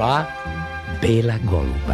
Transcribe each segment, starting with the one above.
Dva bela goluba.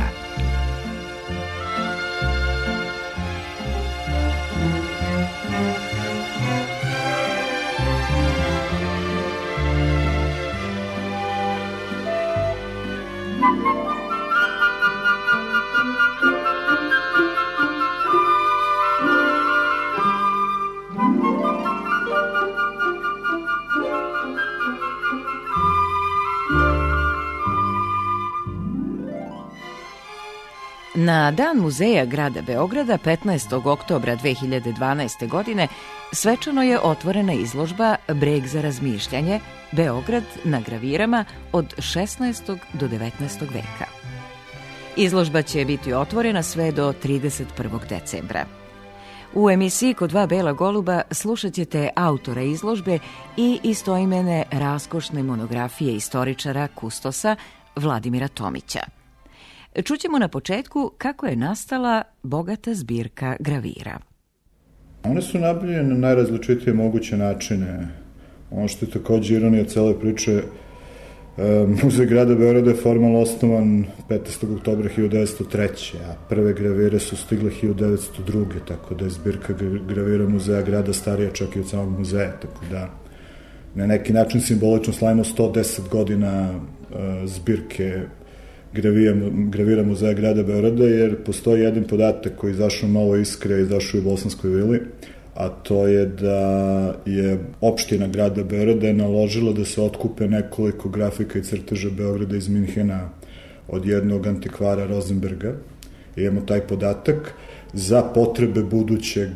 Na Dan muzeja grada Beograda 15. oktobra 2012. godine svečano je otvorena izložba Breg za razmišljanje Beograd na gravirama od 16. do 19. veka. Izložba će biti otvorena sve do 31. decembra. U emisiji Kod dva bela goluba slušat ćete autora izložbe i istoimene raskošne monografije istoričara kustosa Vladimira Tomića. Čućemo na početku kako je nastala bogata zbirka gravira. One su nabavljene na najrazličitije moguće načine. Ono što je takođe ironija cele priče, Muzej grada Beograda je formalno osnovan 15. oktobra 1903. a prve gravire su stigle 1902. tako da je zbirka gravira Muzeja grada starija čak i od samog muzeja, tako da na neki način simbolično slavimo 110 godina zbirke gravira Muzeja grada Beograda, jer postoji jedan podatak koji je izašao u Novoj Iskri, izašao u Bosanskoj vili, a to je da je opština grada Beograda naložila da se otkupe nekoliko grafika i crteža Beograda iz Minhena od jednog antikvara Rosenberga. Imamo taj podatak za potrebe budućeg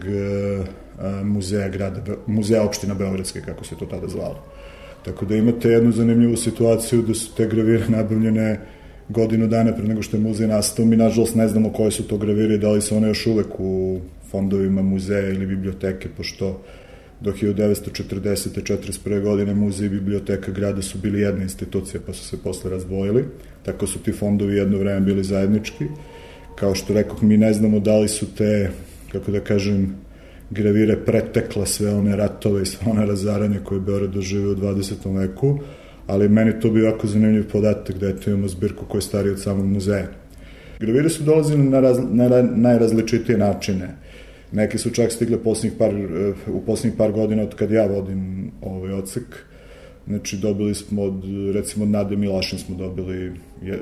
muzeja opština Beogradske, kako se to tada zvalo. Tako da imate jednu zanimljivu situaciju da su te gravire nabavljene godinu dana pre nego što je muzej nastao. Mi nažalost ne znamo koje su to gravire i da li su one još uvek u fondovima muzeja ili biblioteke, pošto do 1940. 41. godine muzej i biblioteka grada su bili jedna institucija, pa su se posle razdvojili. Tako su ti fondovi jedno vreme bili zajednički. Kao što rekoh, mi ne znamo da li su te, kako da kažem, gravire pretekla sve one ratove i sve one razaranje koje je Beograd doživio u 20. veku, ali meni to bio jako zanimljiv podatak da eto imamo zbirku koja je starija od samog muzeja. Gravire su dolazile na najrazličitije načine. Neke su čak stigle u posljednjih par godina od kad ja vodim ovaj odsek. Znači dobili smo recimo od Nade Milašin smo dobili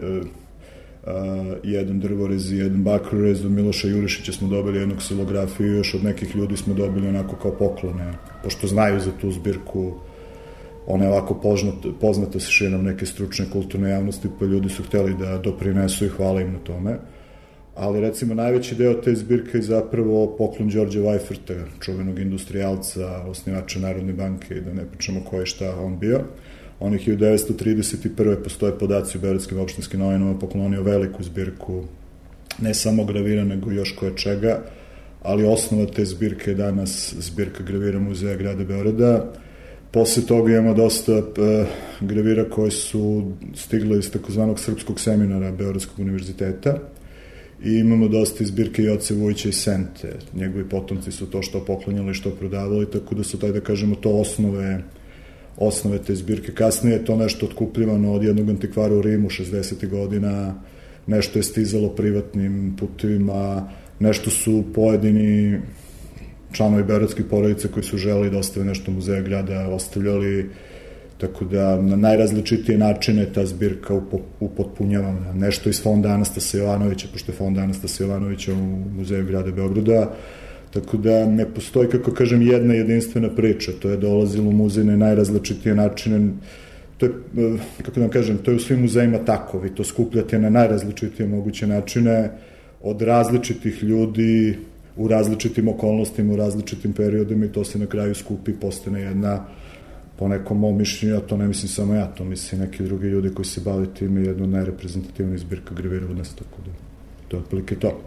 jedan drvorez i jedan bakrorez, od Miloša Jurišića smo dobili jednu ksilografiju, još od nekih ljudi smo dobili onako kao poklone, pošto znaju za tu zbirku. Ona je ovako poznata sa širom neke stručne kulturne javnosti, pa ljudi su hteli da doprinesu i hvala im na tome. Ali recimo najveći deo te zbirke je zapravo poklon Đorđa Vajferta, čuvenog industrijalca, osnivača Narodne banke, i da ne pričamo ko je šta on bio. On je 1931. postoje podaci u Beogradskim opštinskim novinama, poklonio veliku zbirku, ne samo gravira, nego još koje čega, ali osnova te zbirke je danas zbirka gravira Muzeja grada Beograda. Posle toga imamo dosta gravira koje su stigle iz takozvanog srpskog seminara Beogradskog univerziteta i imamo dosta zbirke Joce Vujića i Sente. Njegovi potomci su to što poklonjali, što prodavali, tako da su taj, da kažemo, to osnove te zbirke. Kasnije je to nešto otkupljivano od jednog antikvara u Rimu 60. godina, nešto je stizalo privatnim putevima, nešto su pojedini članovi beogradskih porodica koji su želeli da ostave nešto Muzeja grada ostavljali, tako da na najrazličitije načine ta zbirka upotpunjavana. Nešto iz fonda Anastasa Jovanovića, pošto je fond Anastasa Jovanovića u Muzeju grada Beograda, tako da ne postoji, kako kažem, jedna jedinstvena priča. To je dolazilo u muzej na najrazličitije načine. To je, kako da vam kažem, to je u svim muzejima tako. Vi to skupljate na najrazličitije moguće načine od različitih ljudi u različitim okolnostima, u različitim periodima i to se na kraju skupi, postane jedna, po nekom mom mišljenju, a to ne mislim samo ja, to mislim neki drugi ljudi koji se bave tim, je jedna od najreprezentativnijih zbirka gravira od nas, tako da to je otprilike to.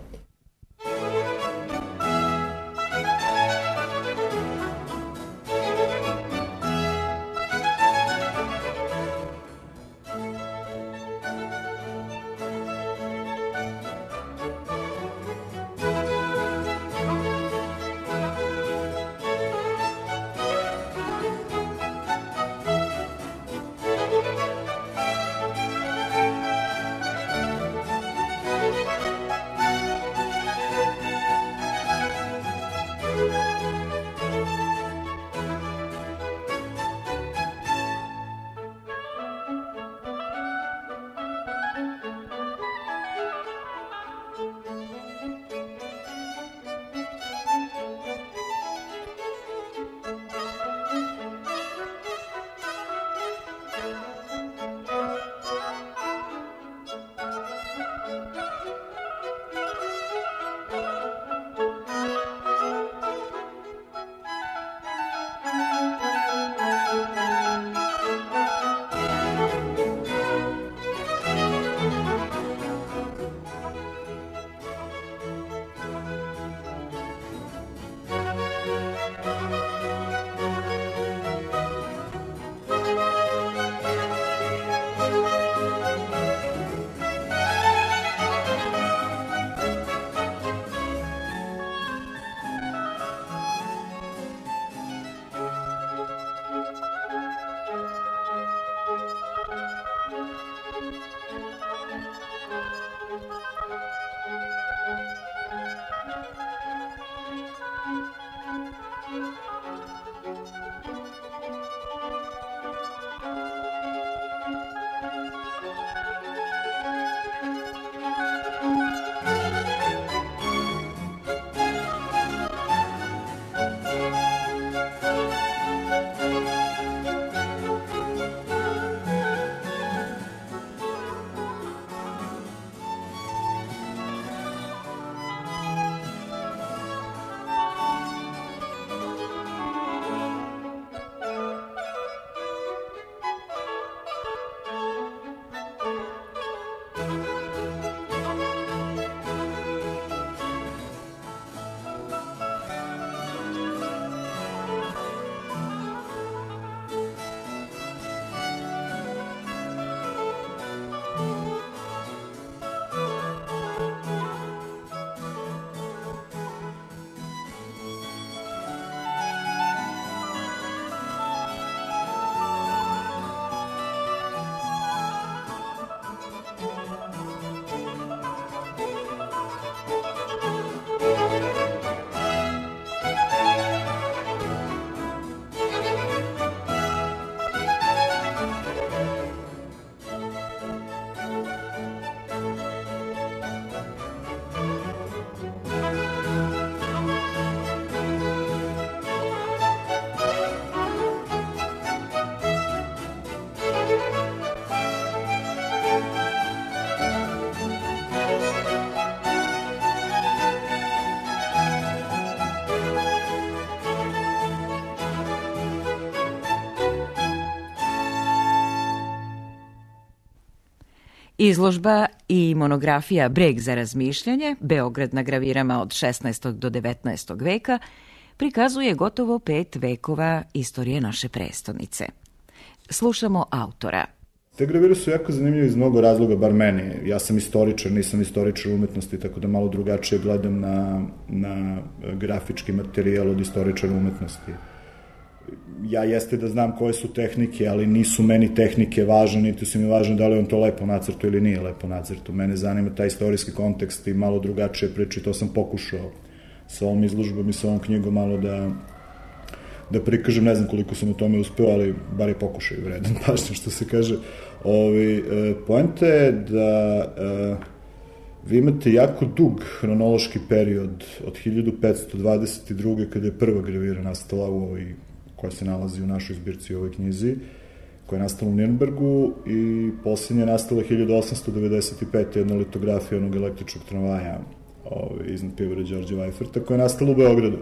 Izložba i monografija Breg za razmišljanje, Beograd na gravirama od 16. do 19. veka, prikazuje gotovo 5 vekova istorije naše prestonice. Slušamo autora. Te gravire su jako zanimljive iz mnogo razloga, bar meni. Ja sam istoričar, nisam istoričar umetnosti, tako da malo drugačije gledam na grafički materijal od istoričara umetnosti. Ja jeste da znam koje su tehnike, ali nisu meni tehnike važne, niti su mi važne da li on to lepo nacrtu ili nije lepo nacrtu. Mene zanima taj istorijski kontekst i malo drugačije priče, to sam pokušao sa ovom izložbom i sa ovom knjigom malo da prikažem, ne znam koliko sam u tome uspeo, ali bar je pokušaj vredan pažnje, što se kaže. Poenta je da vi imate jako dug hronološki period od 1522. kada je prva gravira nastala u ovoj, koja se nalazi u našoj zbirci u ovoj knjizi, koja je nastala u Nirnbergu, i posljednja je nastala 1895. jedna litografija onog električnog tramvaja iznad pivara Đorđe Vajferta, koja je nastala u Beogradu.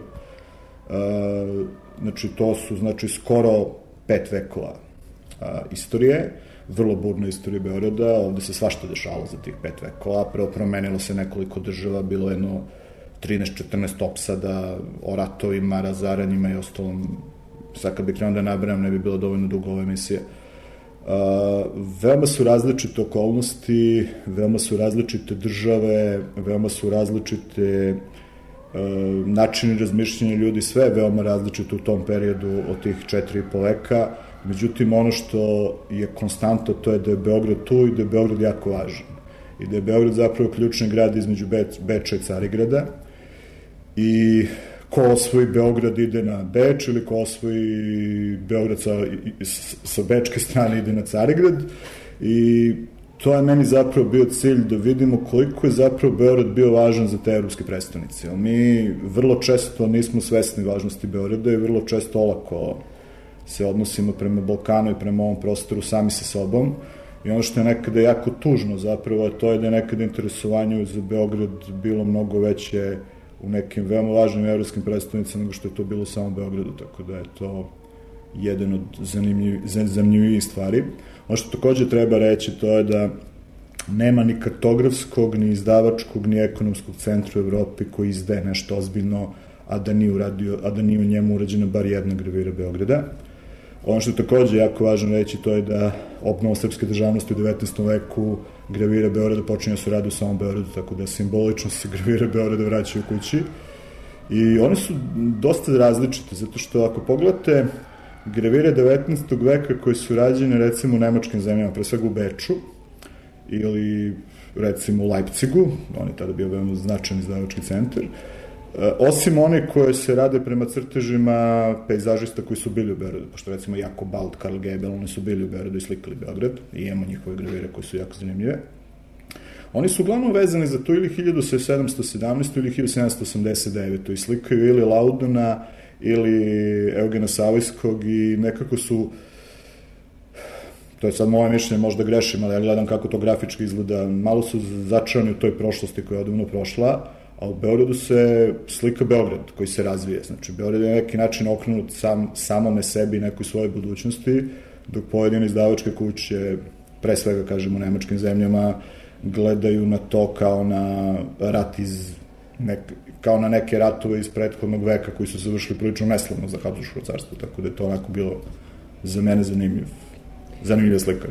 Znači, to su skoro 5 vekova istorije, vrlo burna istorija Beograda, ovde se svašta dešalo za tih 5 vekova, prvo promenilo se nekoliko država, bilo jedno 13-14 opsada o ratovima, razaranjima i ostalom. Sad kad bih krenuo da nabrajam, ne bi bilo dovoljno dugo ove emisije. Veoma su različite okolnosti, veoma su različite države, veoma su različite načini razmišljanja ljudi, sve je veoma različito u tom periodu od tih 4,5 veka. Međutim, ono što je konstantno, to je da je Beograd tu i da je Beograd jako važan. I da je Beograd zapravo ključni grad između Beča i Carigrada. I ko osvoji Beograd ide na Beč, ili ko osvoji Beograd sa bečke strane ide na Carigrad. I to je meni zapravo bio cilj da vidimo koliko je zapravo Beograd bio važan za te evropske prestonice. Mi vrlo često nismo svesni važnosti Beograda i vrlo često olako se odnosimo prema Balkanu i prema ovom prostoru sami sa sobom. I ono što je nekada jako tužno zapravo, to je da je nekada interesovanje za Beograd bilo mnogo veće u nekim veoma važnim evropskim prestonicama nego što je to bilo samo u Beogradu, tako da je to jedan od zanimljivih stvari. Ono što takođe treba reći, to je da nema ni kartografskog, ni izdavačkog, ni ekonomskog centra u Evropi koji izdaje nešto ozbiljno, a da nije u njemu urađena bar jedna gravira Beograda. Ono što je takođe jako važno reći, to je da obnova srpske državnosti u 19. veku gravira Beograda počinje su radi u samom Beogradu, tako da simbolično se gravira Beograda vraćaju kući. I one su dosta različite, zato što ako pogledate gravire 19. veka koje su rađene recimo u nemačkim zemljama, pre svega u Beču, ili recimo u Leipzigu, on je tada bio veoma značajan izdavački centar, osim one koje se rade prema crtežima pejzažista koji su bili u Beogradu, pošto recimo Jakob Bald, Karl Gebel, oni su bili u Beogradu i slikali Beograd, i imamo njihove gravire koje su jako zanimljive. Oni su uglavnom vezani za to ili 1717. ili 1789. i slikaju ili Laudona ili Eugena Savojskog i nekako su, to je sad moje mišljenje, možda grešim, ali ja gledam kako to grafički izgleda, malo su začarani u toj prošlosti koja je odavno prošla, a u Beogradu se slika Beograd koji se razvije. Znači, Beograd je na neki način okrenut samome sebi i nekoj svojoj budućnosti, dok pojedine izdavačke kuće, pre svega, kažemo, u nemačkim zemljama, gledaju na to kao na rat kao na neke ratove iz prethodnog veka koji su završili prilično neslavno za Habsburško carstvo, tako da je to onako bilo za mene zanimljiva slika.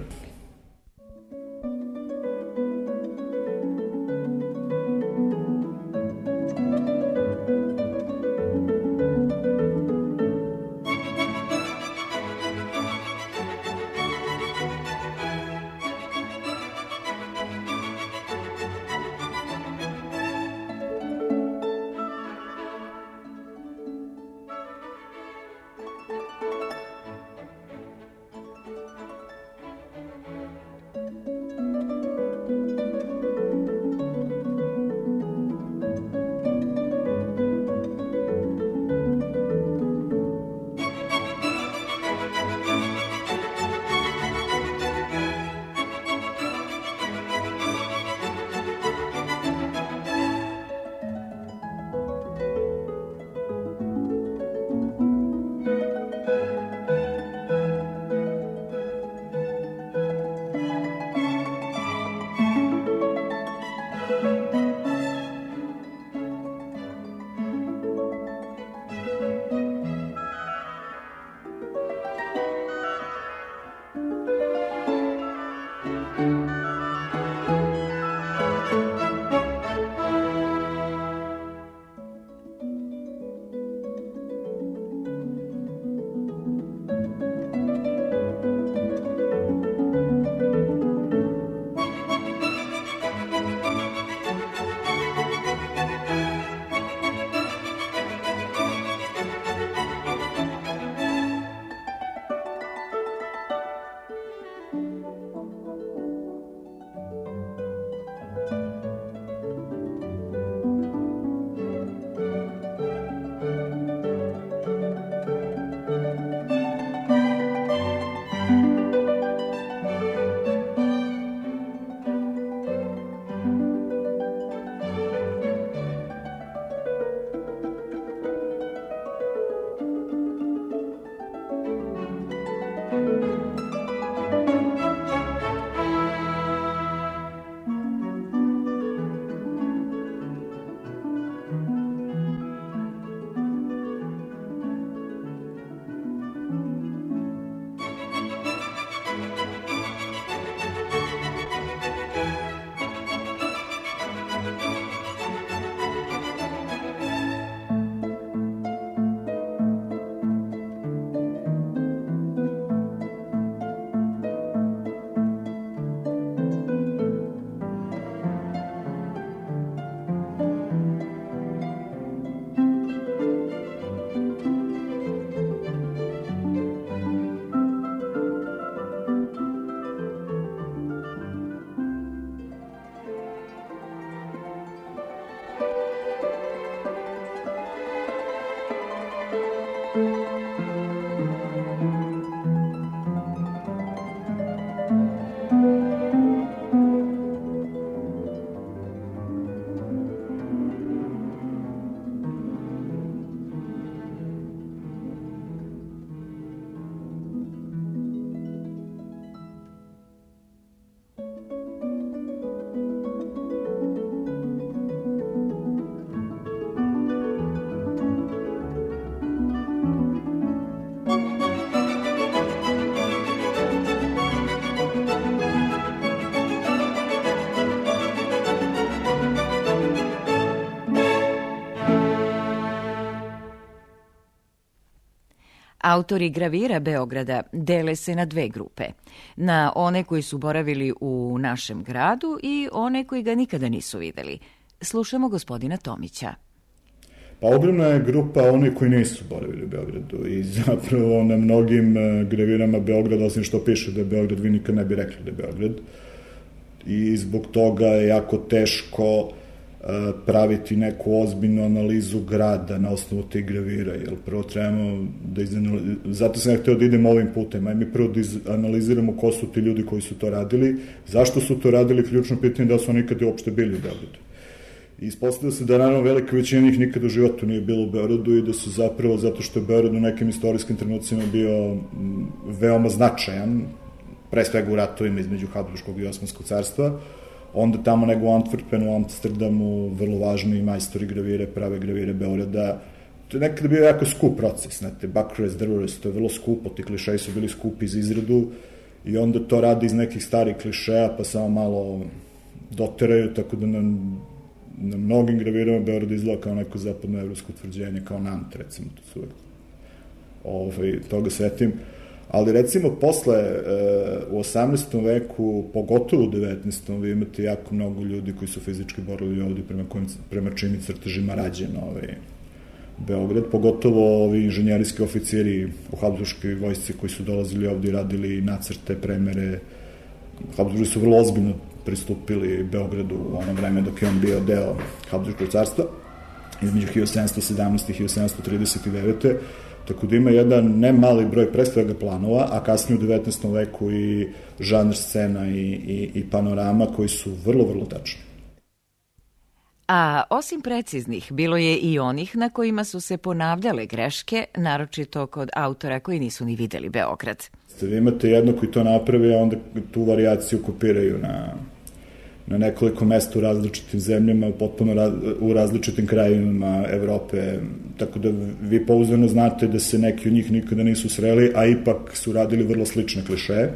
Autori gravira Beograda dele se na dve grupe. Na one koji su boravili u našem gradu i one koji ga nikada nisu videli. Slušamo gospodina Tomića. Pa ogromna je grupa onih koji nisu boravili u Beogradu i zapravo na mnogim gravirama Beograda, osim što piše da je Beograd, vi nikad ne bi rekli da je Beograd. I zbog toga je jako teško praviti neku ozbiljnu analizu grada na osnovu tih gravira, jer prvo trebamo da zato sam ja hteo da idem ovim putem, aj mi prvo da analiziramo ko su ti ljudi koji su to radili, zašto su to radili, ključno pitanje da su oni nikada uopšte bili u Beogradu. I ispostavio se da naravno velika većina njih nikada u životu nije bilo u Beogradu i da su zapravo, zato što je Beograd u nekim istorijskim trenucima bio veoma značajan, pre svega u ratovima između Habsburškog i Osmanskog carstva, onda tamo nego u Antwerpenu, u Amsterdamu, vrlo važni majstori gravire, prave gravire Beograda. To je nekada bio jako skup proces, znate, Bucharest, Drvorest, to je vrlo skupo, ti klišeji su bili skupi iz izradu i onda to radi iz nekih starih klišeja, pa samo malo doteraju, tako da na mnogim gravirama Beograd izgleda kao neko zapadnoevropsko utvrđenje, kao Nant, recimo, to su uvek toga setim. Ali recimo posle, u 18. veku, pogotovo u 19. vi imate jako mnogo ljudi koji su fizički borili ovde prema čini crtežima rađen Beograd, pogotovo ovi inženjerijski oficiri u Habsburškoj vojsci koji su dolazili ovde i radili nacrte, premere. Habsburgi su vrlo ozbiljno pristupili Beogradu u ono vreme dok je on bio deo Habsburškog carstva, između 1717. i 1739. Tako da ima jedan ne mali broj predstavljaga planova, a kasnije u 19. veku i žanr scena i panorama koji su vrlo, vrlo tačni. A osim preciznih, bilo je i onih na kojima su se ponavljale greške, naročito kod autora koji nisu ni videli Beograd. Vi imate jedno koji to napravi, a onda tu varijaciju kopiraju na nekoliko mesta u različitim zemljama, potpuno u različitim krajevima Evrope, tako da vi pouzdano znate da se neki od njih nikada nisu sreli, a ipak su radili vrlo slične klišeje.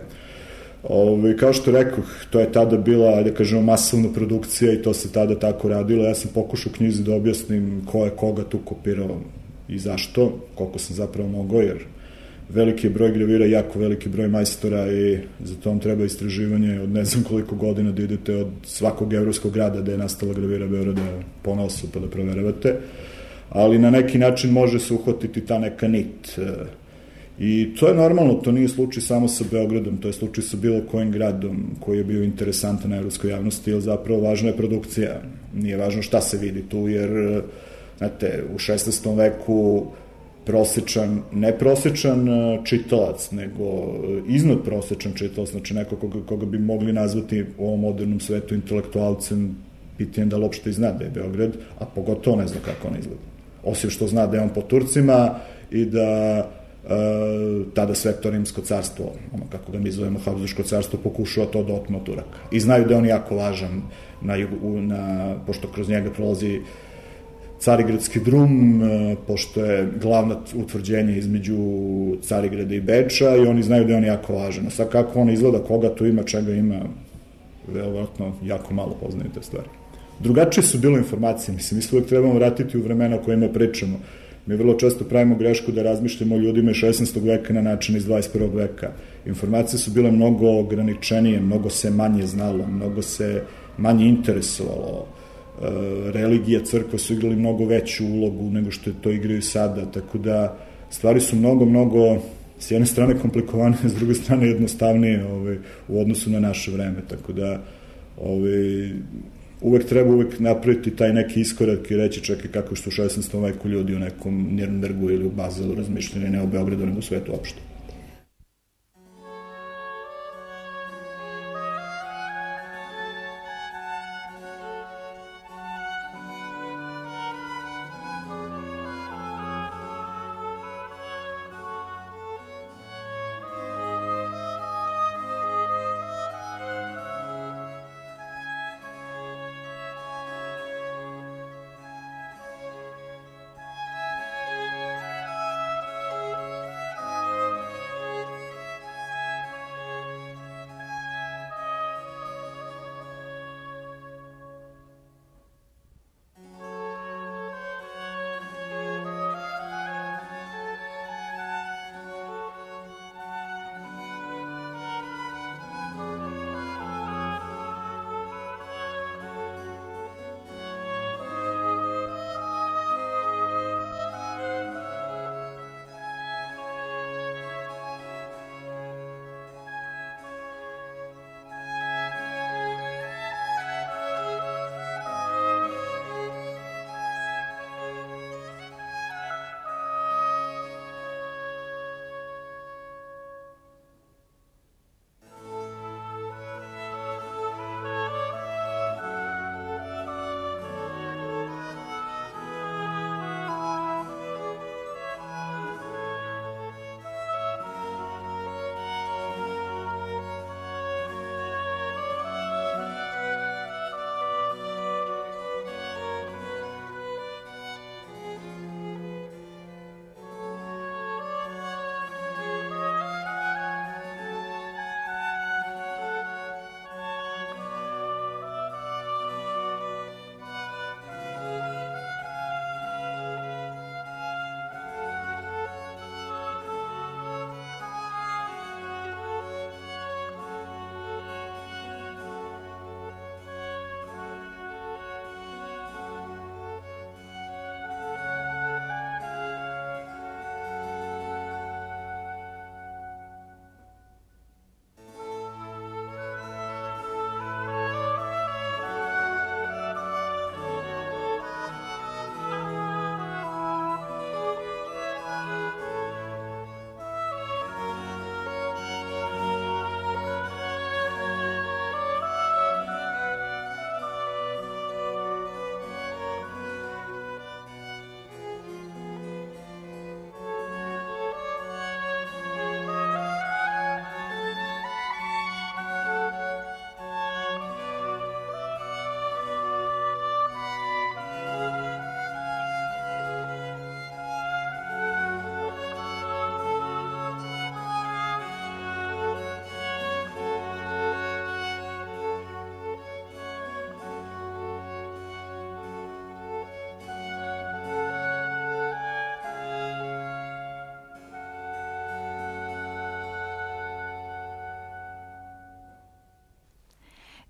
Kao što rekoh, to je tada bila, da kažemo, masovna produkcija i to se tada tako radilo. Ja sam pokušao u knjizi da objasnim ko je koga tu kopirao i zašto, koliko sam zapravo mogao, jer veliki broj gravira, jako veliki broj majstora i za to vam treba istraživanje od ne znam koliko godina da idete od svakog evropskog grada da je nastala gravira Beograda po nosu pa da proveravate, ali na neki način može se uhvatiti ta neka nit. I to je normalno, to nije slučaj samo sa Beogradom, to je slučaj sa bilo kojim gradom koji je bio interesantan na evropskoj javnosti, jer zapravo važna je produkcija, nije važno šta se vidi tu, jer znate, u 16. veku ne prosečan čitalac, nego iznad prosečan čitalac, znači neko koga bi mogli nazvati u ovom modernom svetu intelektualcem, pitanje da li uopšte i zna da je Beograd, a pogotovo ne zna kako on izgleda. Osim što zna da je on po Turcima i da tada Sveto rimsko carstvo, ono kako ga mi zovemo Habsburško carstvo, pokušava to da otme od Turaka. I znaju da je on jako važan, pošto kroz njega prolazi Carigradski drum, pošto je glavno utvrđenje između Carigrada i Beča i oni znaju da je on jako važan. Sad kako on izgleda, koga tu ima, čega ima, verovatno jako malo poznaju te stvari. Drugačije su bile informacije, mislim, mi se uvek trebamo vratiti u vremena o kojima pričamo. Mi vrlo često pravimo grešku da razmišljamo o ljudima iz 16. veka na način iz 21. veka. Informacije su bile mnogo ograničenije, mnogo se manje znalo, mnogo se manje interesovalo. Religija, crkva su igrali mnogo veću ulogu nego što to igraju sada, tako da stvari su mnogo s jedne strane komplikovanije, s druge strane jednostavnije u odnosu na naše vreme, tako da uvek treba napraviti taj neki iskorak i reći čekaj kako što u 16. veku ljudi u nekom Nirnbergu ili u Bazelu razmišljali ne o Beogradu nego u svetu uopšte.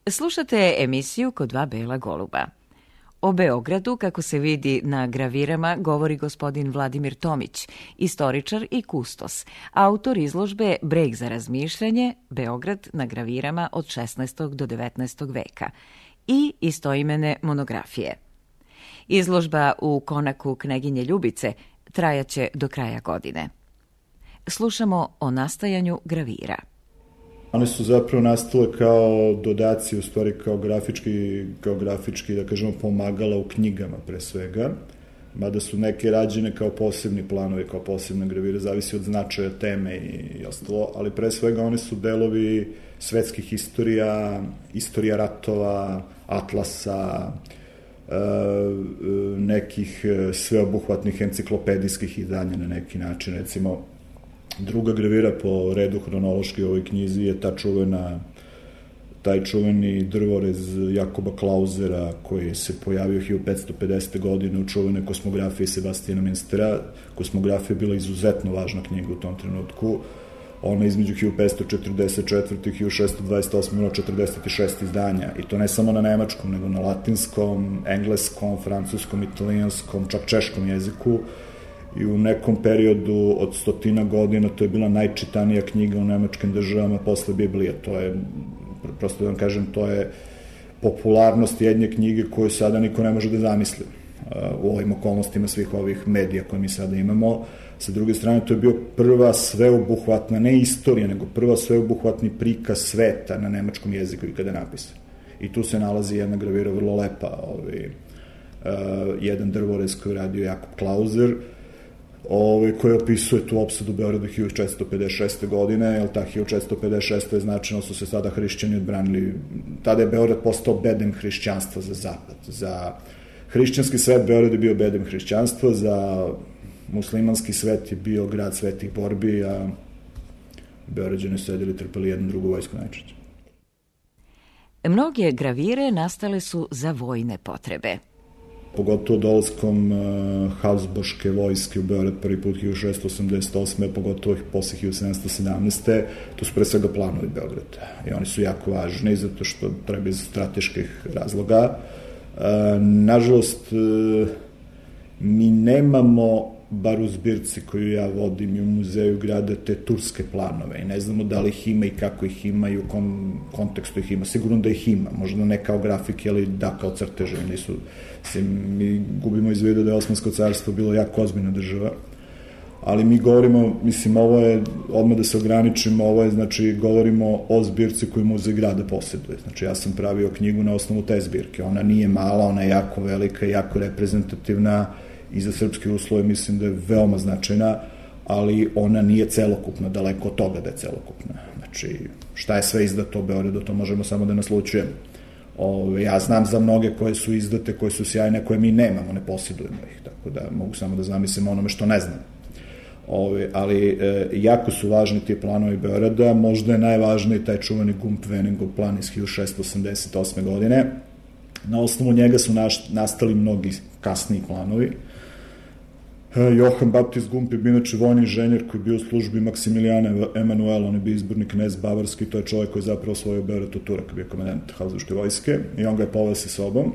Slušate emisiju Kod dva bela goluba. O Beogradu, kako se vidi na gravirama, govori gospodin Vladimir Tomić, istoričar i kustos, autor izložbe Breg za razmišljanje, Beograd na gravirama od 16. do 19. veka i istoimene monografije. Izložba u konaku Kneginje Ljubice trajaće do kraja godine. Slušamo o nastajanju gravira. One su zapravo nastale kao dodaci, u stvari kao grafički, da kažemo, pomagala u knjigama pre svega, mada su neke rađene kao posebni planovi, kao posebne gravire, zavisi od značaja teme i ostalo, ali pre svega one su delovi svetskih istorija ratova, atlasa, nekih sveobuhvatnih enciklopedijskih izdanja na neki način. Recimo, druga gravira po redu hronološki u ovoj knjizi je taj čuveni drvorez Jakoba Klausera koji se pojavio 1550. godine u čuvenoj kosmografiji Sebastijana Minstera. Kosmografija je bila izuzetno važna knjiga u tom trenutku. Ona između 1544. i 1628. imala 46 izdanja, i to ne samo na nemačkom, nego na latinskom, engleskom, francuskom, italijanskom, čak češkom jeziku. I u nekom periodu od 100 godina to je bila najčitanija knjiga u nemačkim državama posle Biblije. To je, prosto da vam kažem, to je popularnost jedne knjige koju sada niko ne može da zamisli u ovim okolnostima svih ovih medija koje mi sada imamo. Sa druge strane, to je bio prva sveobuhvatna, ne istorija, nego prva sveobuhvatni prikaz sveta na nemačkom jeziku ikada napisan. I tu se nalazi jedna gravira vrlo lepa, jedan drvorez koji je radio Jakob Klauser, koji opisuje tu opsadu Beograda 1456. godine, jer ta 1456. je značajno su se sada hrišćani odbranili. Tada je Beograd postao bedem hrišćanstva za zapad. Za hrišćanski svet Beograd je bio bedem hrišćanstva, za muslimanski svet je bio grad svetih borbi, a Beograđani su sedeli trpeli jednu drugu vojsku najčešće. Mnoge gravire nastale su za vojne potrebe. Pogotovo dolaskom Habsburške vojske u Beograd prvi put 1688. pogotovo posle 1717. To su pre svega planovi Beograda. I oni su jako važni zato što treba iz strateških razloga. Nažalost, mi nemamo, bar u zbirci koju ja vodim i u muzeju grada, te turske planove i ne znamo da li ih ima i kako ih ima i u kom kontekstu ih ima. Sigurno da ih ima, možda ne kao grafike, ali da kao crteže. Mi gubimo iz vida da je Osmansko carstvo bilo jako ozbiljna država, ali mi govorimo, ovo je, odmah da se ograničimo, ovo je, znači, govorimo o zbirci koju muzej grada posjeduje. Znači, ja sam pravio knjigu na osnovu te zbirke. Ona nije mala, ona je jako velika, jako reprezentativna i za srpske uslove mislim da je veoma značajna, ali ona nije celokupna, daleko od toga da je celokupna. Znači, šta je sve izdato u Beogradu, to možemo samo da naslučujemo. Ja znam za mnoge koje su izdate, koje su sjajne, koje mi nemamo, ne posjedujemo ih, tako da mogu samo da zamislim onome što ne znam. Ali jako su važni ti planovi Beograda, možda je najvažniji taj čuveni Gump-Veningov plan iz 1688. godine. Na osnovu njega su nastali mnogi kasniji planovi. Johann Baptist Gump je bio inače vojni inženjer koji je bio u službi Maksimilijana Emanuela, on je bio izborni knez bavarski, to je čovjek koji je zapravo osvojio Beograd od Turaka, bio komandant Habsburške vojske i on ga je poveo sa sobom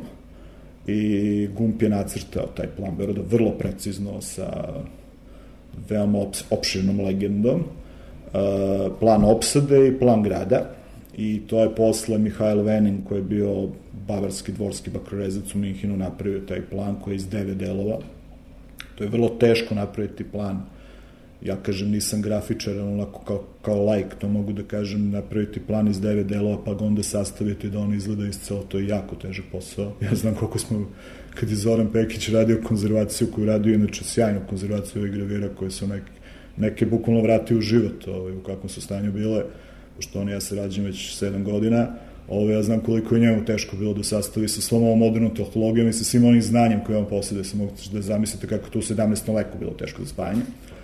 i Gump je nacrtao taj plan Beograda vrlo precizno sa veoma opširnom legendom, plan opsade i plan grada, i to je posle Mihael Venin koji je bio bavarski dvorski bakrorezac u Minhinu napravio taj plan koji je iz 9 delova. To je vrlo teško napraviti plan. Ja kažem, nisam grafičar, onako kao laik, to mogu da kažem, napraviti plan iz 9 delova, pa ga onda sastaviti da on izgleda iscelo, to je jako težak posao. Ja znam koliko smo, kad je Zoran Pekić radio konzervaciju, koju radio inače sjajnu konzervaciju ovih gravira, koje su neke bukvalno vratio u život, u kakvom su stanju bile, pošto ja se rađam već 7 godina, ja znam koliko je njemu teško bilo da sastavi sa svom ovom modernom tehnologijom i sa svim onim znanjem koje on posjeduje. Se mogu da zamislite kako to u 17. veku bilo teško za spajanje.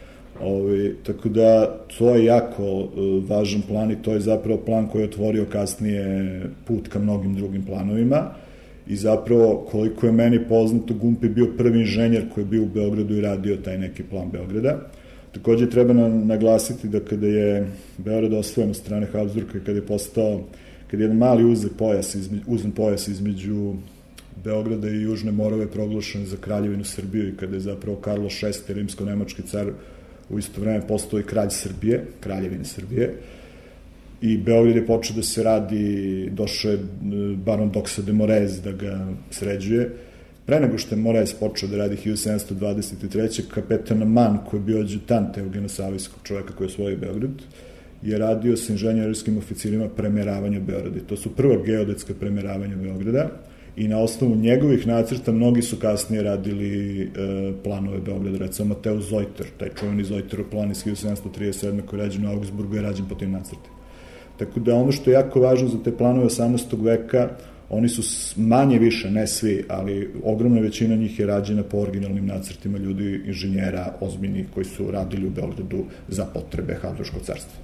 Tako da to je jako važan plan i to je zapravo plan koji je otvorio kasnije put ka mnogim drugim planovima i zapravo koliko je meni poznato, Gump je bio prvi inženjer koji je bio u Beogradu i radio taj neki plan Beograda. Takođe treba naglasiti da kada je Beograd osvojen od strane Habsburga i kada je postao kad je jedan mali uzan pojas između Beograda i Južne Morave proglašen za kraljevinu Srbiju i kada je zapravo Karlo VI, rimsko-nemački car, u isto vreme postao i kralj Srbije, kraljevine Srbije, i Beograd je počeo da se radi, došao je baron Doxa de Morez da ga sređuje. Pre nego što je Morez počeo da radi 1723. kapetan Mann, koji je bio adjutant Eugena Savijskog, čoveka koji je osvojio Beograd, je radio sa inženjerskim oficirima premeravanja Beograda. To su prva geodetska premeravanja Beograda i na osnovu njegovih nacrta mnogi su kasnije radili planove Beograda. Recimo Mateo Zojter, taj čuveni Zojterov plan iz 1737. koji je rađen u Augsburgu, je rađen po tim nacrtima. Tako da ono što je jako važno za te planove 18. veka, oni su manje više, ne svi, ali ogromna većina njih je rađena po originalnim nacrtima ljudi, inženjera, ozbiljnih, koji su radili u Beogradu za potrebe Habsburškog carstva.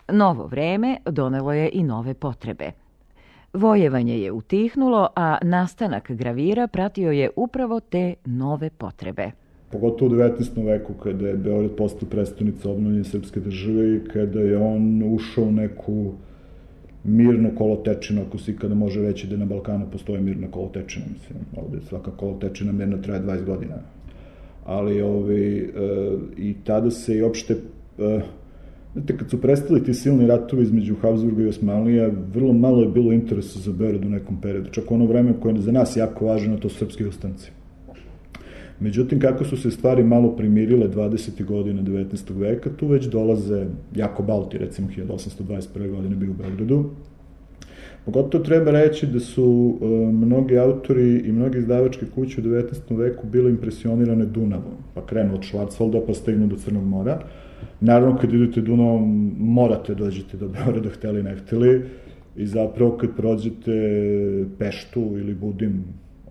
Novo vreme donelo je i nove potrebe. Vojevanje je utihnulo, a nastanak gravira pratio je upravo te nove potrebe. Pogotovo u 19. veku, kada je Beograd postao prestonica obnovljene srpske države i kada je on ušao u neku mirnu kolotečinu, ako se ikada može reći da na Balkanu postoje mirna kolotečina. Mislim, ovde svaka kolotečina mirno traje 20 godina. Ali i tada se i opšte, znate, kad su prestali ti silni ratovi između Habsburga i Osmanlija, vrlo malo je bilo interesa za Beograd u nekom periodu. Čak ono vreme koje je za nas jako važno, to su srpski ustanci. Međutim, kako su se stvari malo primirile 20. godina 19. veka, tu već dolaze Jakobalti, recimo 1821. godine bio u Beogradu. Pogotovo treba reći da su mnogi autori i mnogi izdavačke kuće u 19. veku bile impresionirane Dunavom, pa krenu od Švarcvalda pa stignu do Crnog mora. Naravno, kad idete Dunavom, morate dođete do Beograda, hteli ne hteli, i zapravo kad prođete Peštu ili Budim,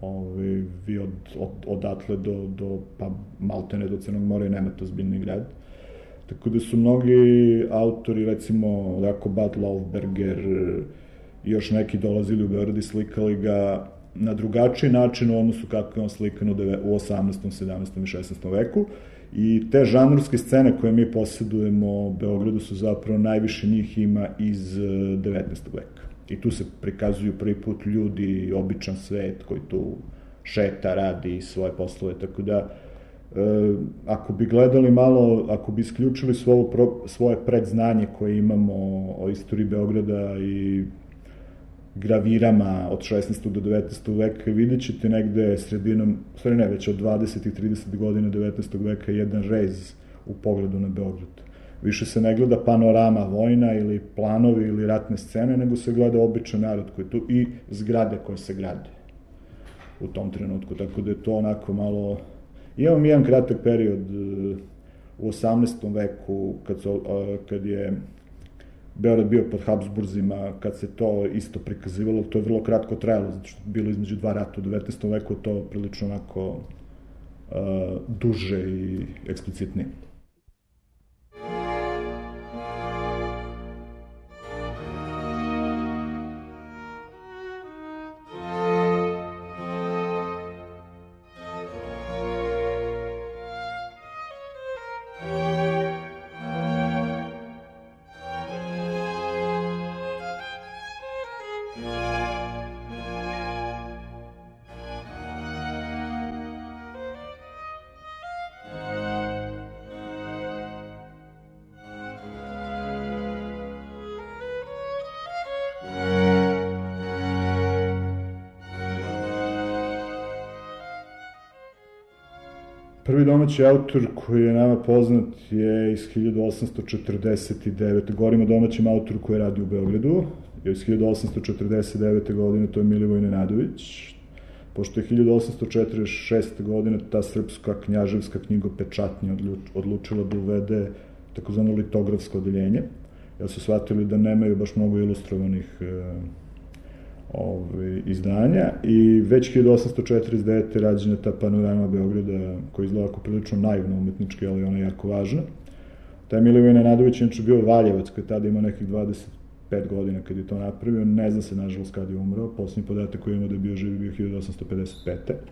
vi odatle do pa maltene do Crnog mora i nemate ozbiljni grad. Tako da su mnogi autori, recimo Jakobat, Laufberger i još neki dolazili u Beograd i slikali ga na drugačiji način u odnosu kako je on slikan u 18., 17. i 16. veku. I te žanrske scene koje mi posjedujemo u Beogradu su zapravo najviše njih ima iz 19. veka. I tu se prikazuju prvi put ljudi, običan svet koji tu šeta, radi svoje poslove, tako da ako bi gledali malo, ako bi isključili svoje predznanje koje imamo o istoriji Beograda i gravirama od 16. do 19. veka, vidjet ćete negde sredinom, stvari ne, već od 20. i 30. godina 19. veka jedan rez u pogledu na Beograd. Više se ne gleda panorama vojna ili planovi ili ratne scene, nego se gleda običan narod koji je tu i zgrade koje se grade u tom trenutku. Tako da je to onako malo... Imam jedan kratak period u 18. veku kad je Beograd bio pod Habsburzima, kad se to isto prikazivalo, to je vrlo kratko trajalo, zato što je bilo između dva rata u 19. veku, to prilično onako duže i eksplicitnije. Prvi domaći autor koji je nama poznat je iz 1849. Govorimo o domaćem autoru koji je radio u Beogradu. Iz 1849. godine to je Milivoj Nenadović. Pošto je 1846. godine ta srpska knjaževska knjigopečatnja odlučila da uvede takozvano litografsko odeljenje, jer su shvatili da nemaju baš mnogo ilustrovanih izdanja, i već 1849. rađena ta panorama Beograda koja izgleda ako prilično naivno umetnički, ali ona je jako važna. Taj Milivoj Nenadović je bio Valjevac, koji tada ima nekih 25 godina kad je to napravio, ne zna se nažalost kad je umro, posljednji podatak koji ima da je bio živi bio 1855.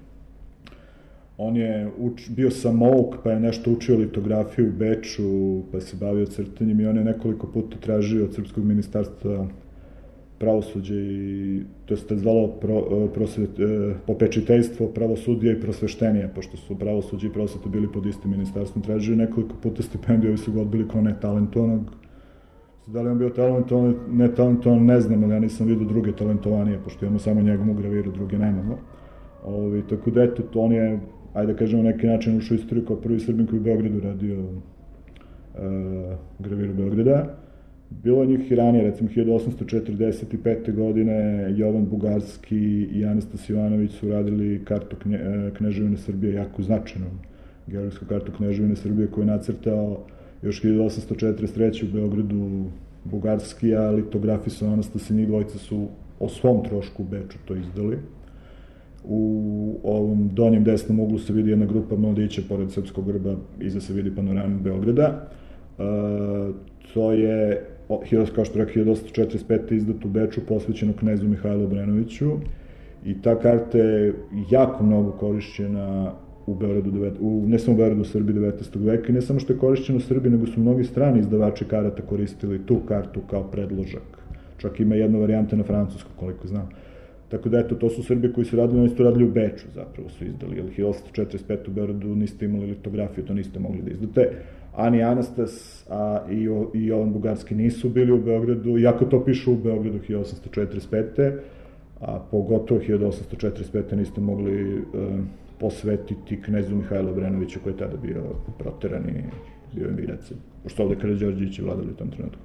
On je bio samouk, pa je nešto učio litografiju u Beču, pa se bavio crtanjem i on je nekoliko puta tražio od Srpskog ministarstva pravosuđe i to je zvalo popečiteljstvo pravosudija i prosveštenija, pošto su pravosuđe i prosvete bili pod istim ministarstvom, tražio nekoliko puta stipendiju, ovi su ga odbili kao netalentovanog. Da li on bio talentovan, netalentovan, ne znam, ali ja nisam vidio druge talentovanije, pošto imamo samo njegovu graviru, druge nemamo. Tako da eto, on je, ajde da kažemo, neki način ušao u istoriju kao prvi Srbin koji u Beogradu radio graviru Beograda. Bilo je njih i ranije, recimo 1845. godine Jovan Bugarski i Anastas Ivanović su radili kartu Kneževine Srbije, jako značajnu geografsku kartu Kneževine Srbije koju je nacrtao još 1843. u Beogradu Bugarski, a litografisao Anastas i njih dvojica su o svom trošku u Beču to izdali. U ovom donjem desnom uglu se vidi jedna grupa mladića pored srpskog grba, iza se vidi panorama Beograda. To je kao što rekao, 1845. izdat u Beču, posvećeno knezu Mihajlu Obrenoviću, i ta karta je jako mnogo korišćena u Beogradu, ne samo u Beogradu, u Srbiji 19. veka, i ne samo što je korišćena u Srbiji, nego su mnogi strani izdavači karata koristili tu kartu kao predložak. Čak ima jedna varijanta na francusku, koliko znam. Tako da, eto, to su Srbi koji su radili, oni su to radili u Beču, zapravo su izdali, jer 1845. u Beogradu niste imali litografiju, to niste mogli da izdate. Ani Anastas i Jovan Bugarski nisu bili u Beogradu, iako to piše u Beogradu 1845. A pogotovo 1845. niste mogli posvetiti knezu Mihajlu Obrenoviću, koji je tada bio proteran i bio emigracija, pošto ovde Karađorđevići vladali u tom trenutku.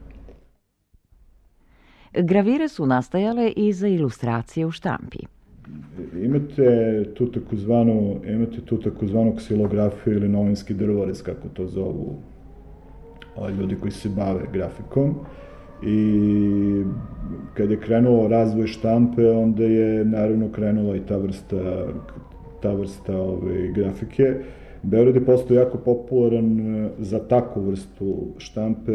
Gravire su nastajale i za ilustracije u štampi. Imate tu takozvanu ksilografiju ili novinski drvorez, kako to zovu ljudi koji se bave grafikom. I kad je krenuo razvoj štampe, onda je naravno krenula i ta vrsta grafike. Beograd je postao jako popularan za takvu vrstu štampe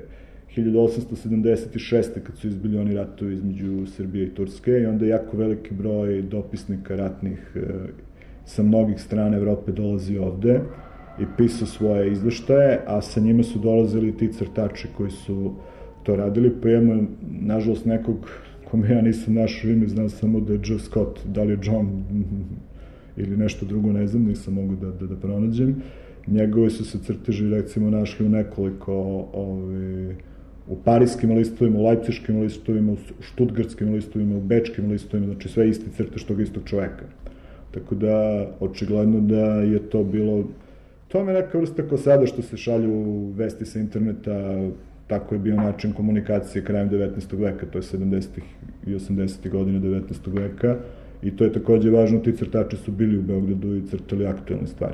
1876. kad su izbili oni ratovi između Srbije i Turske, i onda je jako veliki broj dopisnika ratnih sa mnogih strana Evrope dolazi ovde i pisao svoje izveštaje, a sa njima su dolazili ti crtači koji su to radili, pa imamo, nažalost, nekog kome ja nisam našao ime, znam samo da je Joe Scott, da li je John ili nešto drugo, ne znam, nisam mogu da pronađem. Njegove su se crteži, recimo, našli u nekoliko, u parijskim listovima, u lajpciškim listovima, u štutgartskim listovima, u bečkim listovima, znači sve isti crtež tog istog čoveka. Tako da, očigledno da je to bilo, to je neka vrsta kao sada što se šalju vesti sa interneta, tako je bio način komunikacije krajem 19. veka, to je 70. i 80. godine 19. veka, i to je takođe važno, ti crtači su bili u Beogradu i crtali aktuelne stvari.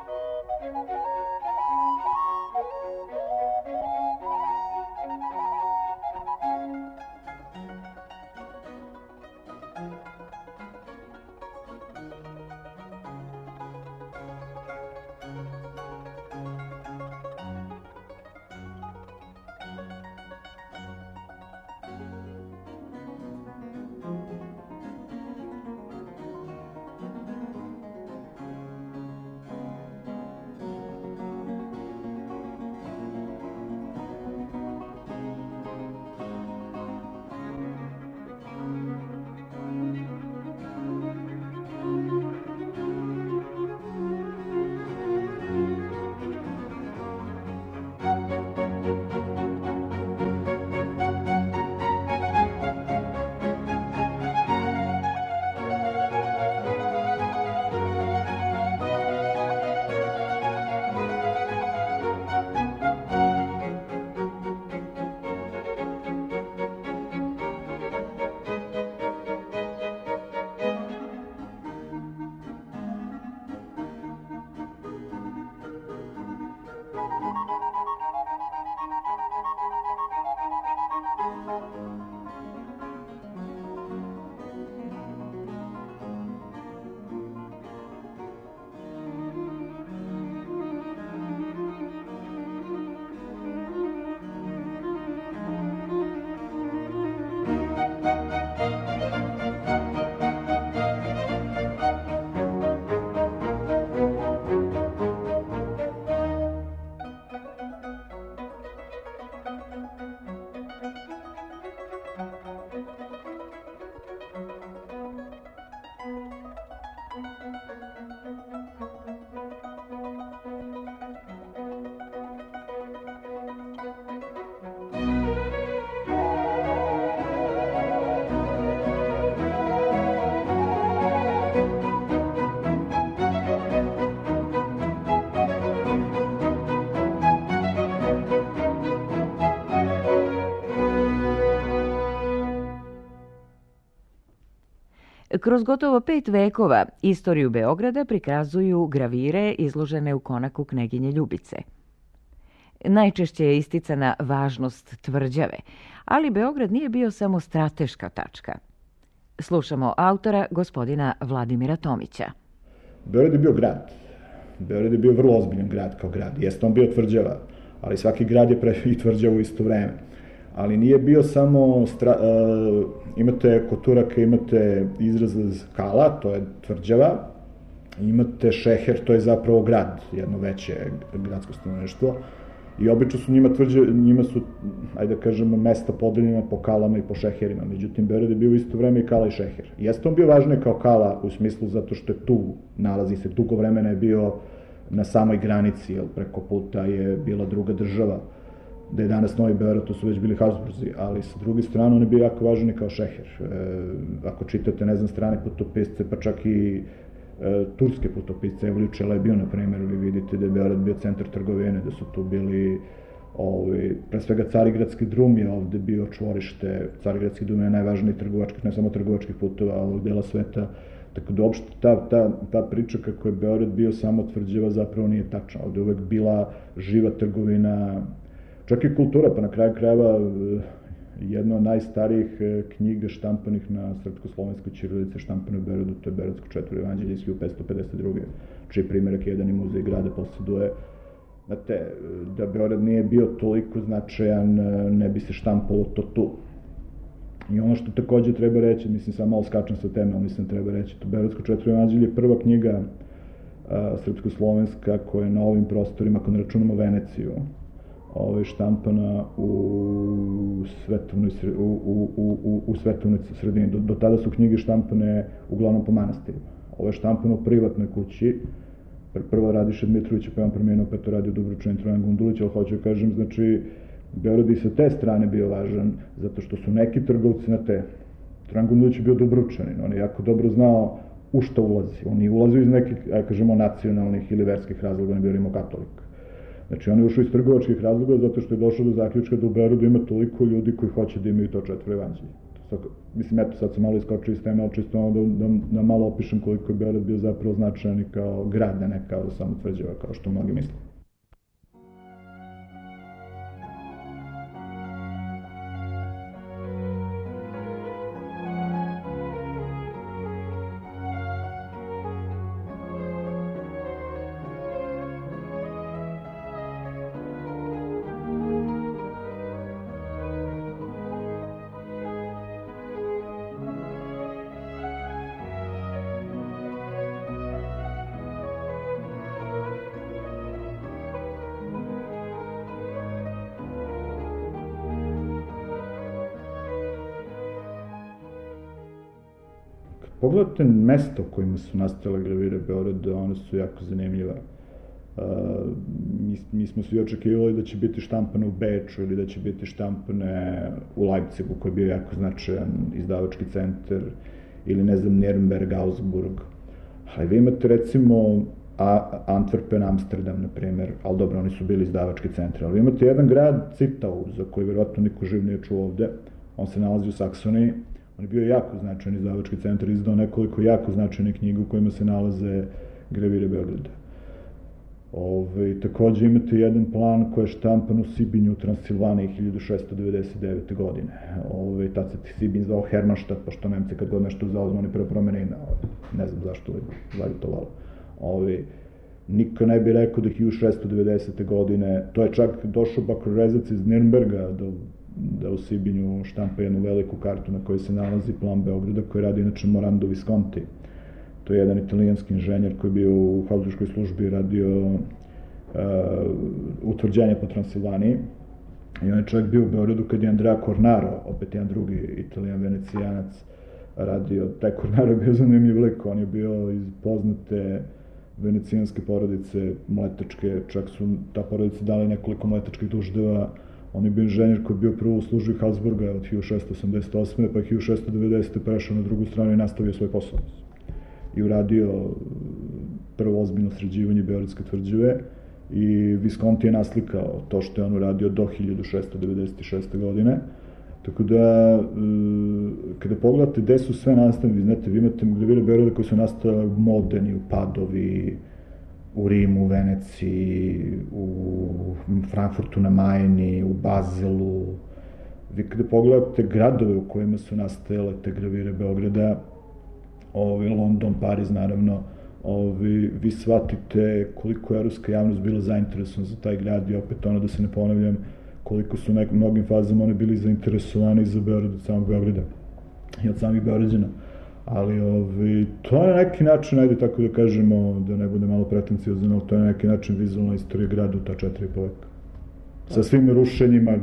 Kroz gotovo 5 vekova istoriju Beograda prikazuju gravire izložene u konaku kneginje Ljubice. Najčešće je isticana važnost tvrđave, ali Beograd nije bio samo strateška tačka. Slušamo autora, gospodina Vladimira Tomića. Beograd je bio grad. Beograd je bio vrlo ozbiljan grad kao grad. Jeste on bio tvrđava, ali svaki grad je i tvrđava u isto vreme. Ali nije bio samo, imate kod Turaka, imate izraz kala, to je tvrđava, imate šeher, to je zapravo grad, jedno veće gradsko stanovništvo, i obično su njima su, ajde da kažemo, mesta podeljena po kalama i po šeherima, međutim, Beograd je bio u isto vreme i kala i šeher. Jeste on bio važniji kao kala u smislu zato što je tu, nalazi se, dugo vremena je bio na samoj granici, jer preko puta je bila druga država, da je danas Novi Beograd, to su već bili Habsburzi, ali sa druge strane on je bio jako važan i kao šeher. Ako čitate, ne znam, strane putopisce, pa čak i turske putopisce, Evliju Čelebiju, na primjer, vi vidite da je Beograd bio centar trgovine, da su tu bili, pre svega, Carigradski drum je ovde bio čvorište, Carigradski drum je najvažniji trgovačkih, ne samo trgovačkih putova ovog dela sveta, tako da uopšte ta priča kako je Beograd bio samo tvrđava zapravo nije tačna. Ovde je uvek bila živa trgovina, čak i kultura, pa na kraju krajeva jedna od najstarijih knjiga štampanih na srpsko-slovenskoj ćirilici štampane u Beogradu, to je Beogradsko četvoro evanđelje iz 1552. čiji primjerak jedan i muzej grada posjeduje. Znate, da Beograd nije bio toliko značajan, ne bi se štampalo to tu. I ono što takođe treba reći, mislim, samo malo skačem sa teme, ali mislim treba reći, to Beogradsko četvoro evanđelje je prva knjiga srpsko-slovenska koja je na ovim prostorima, ako ne računamo Veneciju, štampana u svetovnoj sredini. Do tada su knjige štampane uglavnom po manastirima. Ovo je štampano u privatnoj kući. Prvo Radiša Dmitrovića, pa je on promijenio, pa je to radio Dubručan i Trojan Gundulić, ali hoću da kažem, znači, Beograd i sa te strane bio važan, zato što su neki trgovci na te. Trojan Gundulić je bio Dubručanin, on je jako dobro znao u šta ulazi. On je ulazio iz nekih, ajde kažemo, nacionalnih ili verskih razloga, on je bio rimokatolik. Znači, on je ušao iz trgovačkih razloga zato što je došao do zaključka da u Beogradu ima toliko ljudi koji hoće da imaju to četvoro evanđelje. mislim, eto, sad sam malo iskočio iz teme, ali čisto ono da malo opišem koliko je Beograd bio zapravo značajan i kao grad, a ne kao samo tvrđava, kao što mnogi misle. Pogledajte mesta u kojima su nastale gravire Beograda, one su jako zanimljiva. Mi smo svi očekivali da će biti štampane u Beču ili da će biti štampane u Leipzigu, koji je bio jako značajan izdavački centar, ili ne znam, Nürnberg, Augsburg. Ali vi imate recimo Antwerpen, Amsterdam, na primer, ali dobro, oni su bili izdavački centri, ali vi imate jedan grad, Citau, za koji verovatno niko živ nije čuo ovde, on se nalazi u Saksoniji. On je bio jako značajan izdavački centar, izdao nekoliko jako značajnih knjiga u kojima se nalaze gravire Beograda. Takođe imate jedan plan koji je štampan u Sibinju u Transilvaniji 1699. godine. Tad se Sibinj zvao Hermannstadt, pošto Nemci kad god nešto zauzme, oni prvo promene ime. Ne znam zašto li to valo. Niko ne bi rekao da 1690. godine, to je čak došao bakrorezac iz Nürnberga da u Sibinju štampa jednu veliku kartu na kojoj se nalazi plan Beograda, koji radi inače Morando Visconti. To je jedan italijanski inženjer koji je bio u Habsburškoj službi, radio utvrđenje po Transilvaniji. I on je čak bio u Beogradu kad je Andrea Cornaro, opet jedan drugi italijan venecijanac, radio. Taj Cornaro je bio zanimljiv lik, on je bio iz poznate venecijanske porodice, mletačke, čak su ta porodica dali nekoliko mletačkih duždeva. On je bio inženjer koji je bio prvo u službi Habsburga od 1688. pa je 1690. prešao na drugu stranu i nastavio svoj posao. I uradio prvo ozbiljno sređivanje Beogradske tvrđave i Visconti je naslikao to što je on uradio do 1696. godine. Tako da, kada pogledate gde su sve nastane, vi imate gravire Beograda koji su nastale u Modeni, u Padovi, u Rimu, u Veneciji, u Frankfurtu na Majni, u Bazelu. Vi kada pogledate gradove u kojima su nastajale te gravire Beograda, London, Pariz, naravno, vi shvatite koliko je evropska javnost bila zainteresovana za taj grad i opet ono da se ne ponavljam, koliko su u mnogim fazama oni bili zainteresovani za Beograd od samog Beograda i od samih Beograđana. Ali to je na neki način, ajde tako da kažemo, da ne bude malo pretencijozno, to je na neki način vizualna istorija grada u ta 4,5 veka. Sa svim rušenjima,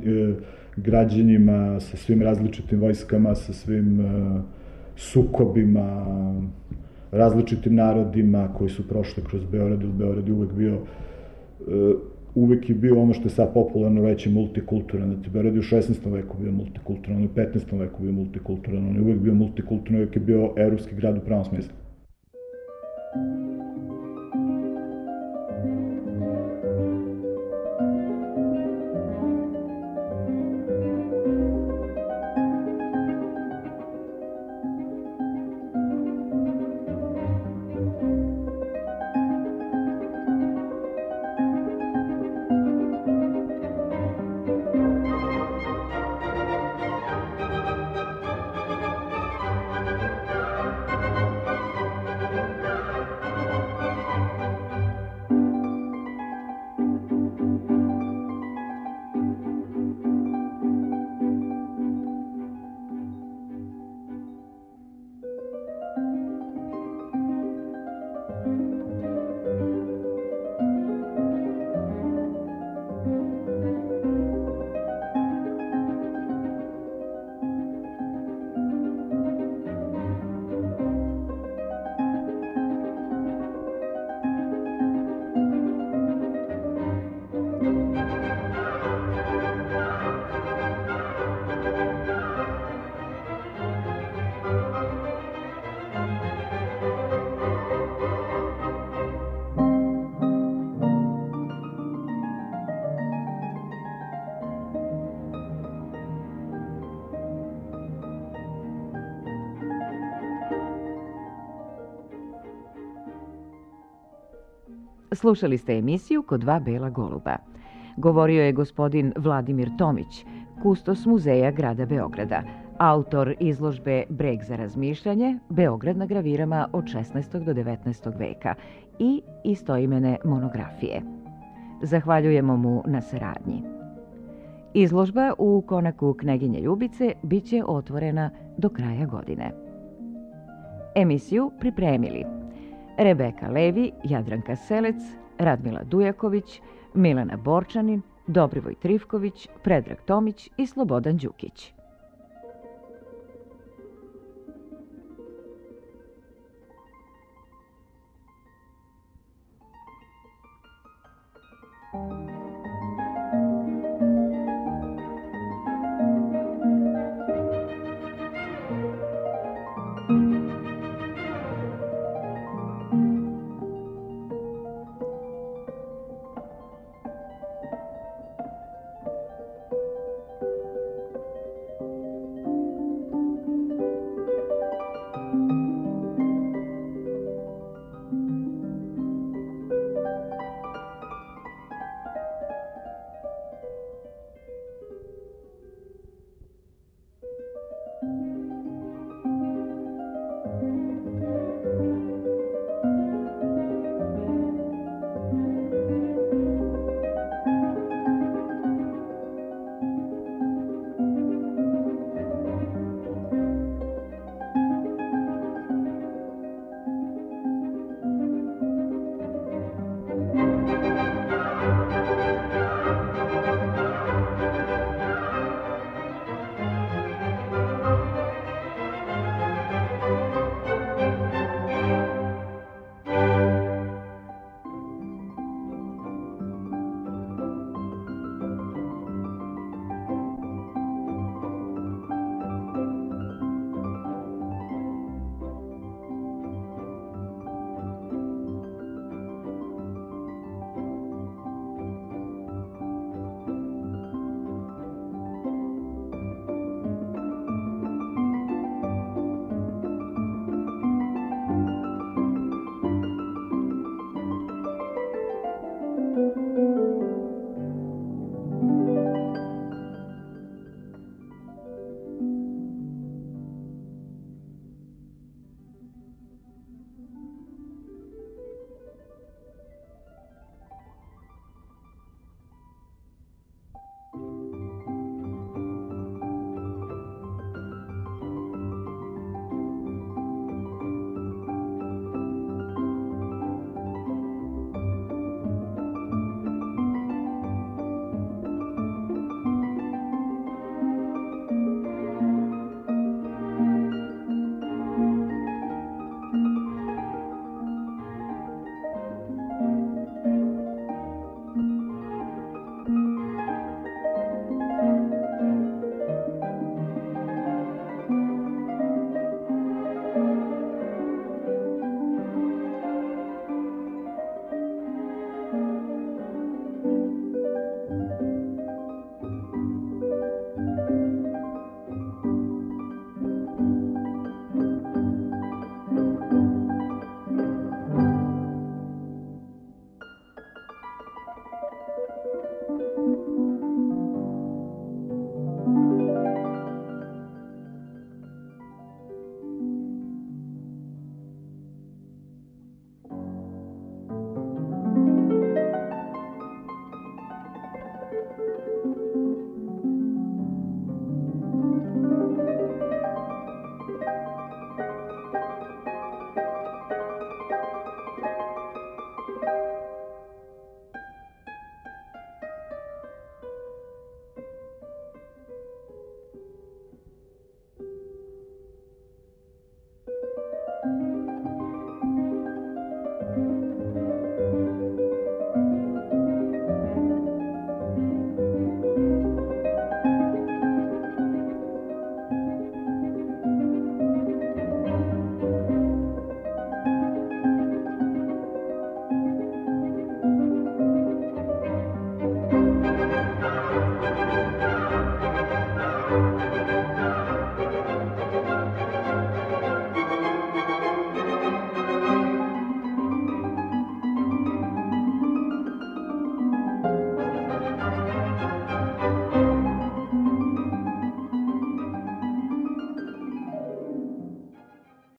građenjima, sa svim različitim vojskama, sa svim sukobima, različitim narodima koji su prošli kroz Beograd. Beograd je uvek je bio ono što je sad popularno reći multikulturan. Beograd je u 16. veku bio multikulturan, u 15. veku bio multikulturan, on je uvek bio multikulturan, uvek je bio evropski grad u pravom smislu. Slušali ste emisiju Kod dva bela goluba. Govorio je gospodin Vladimir Tomić, kustos muzeja grada Beograda, autor izložbe Breg za razmišljanje, Beograd na gravirama od 16. do 19. veka i istoimene monografije. Zahvaljujemo mu na saradnji. Izložba u konaku Kneginje Ljubice bit će otvorena do kraja godine. Emisiju pripremili Rebeka Levi, Jadranka Selec, Radmila Dujaković, Milana Borčanin, Dobrivoj Trifković, Predrag Tomić i Slobodan Đukić.